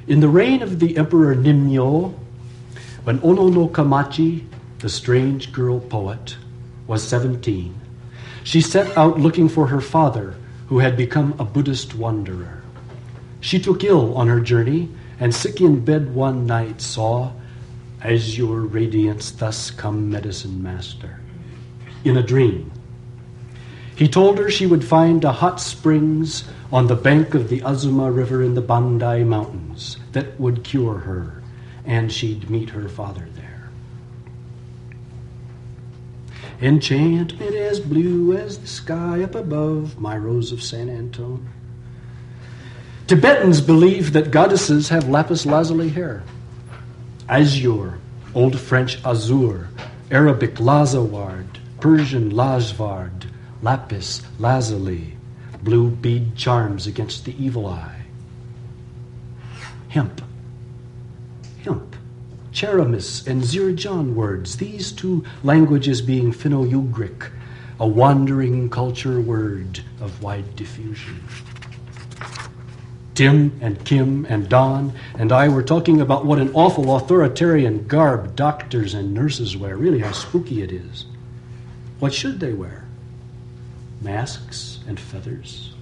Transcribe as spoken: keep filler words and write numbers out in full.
In the reign of the Emperor Nimyo, when Ono no Kamachi, the strange girl poet, was seventeen, she set out looking for her father, who had become a Buddhist wanderer. She took ill on her journey, and sick in bed one night saw, "As your radiance thus come, medicine master," in a dream. He told her she would find a hot springs on the bank of the Azuma River in the Bandai Mountains that would cure her, and she'd meet her father there. Enchantment as blue as the sky up above, my Rose of San Antone. Tibetans believe that goddesses have lapis lazuli hair. Azure, Old French azur, Arabic lazaward, Persian lajvard, lapis lazuli, blue bead charms against the evil eye. Hemp, hemp, Cheramis and Zirijan words, these two languages being Finno-Ugric, a wandering culture word of wide diffusion. Tim and Kim and Don and I were talking about what an awful authoritarian garb doctors and nurses wear, really how spooky it is. What should they wear? Masks and feathers?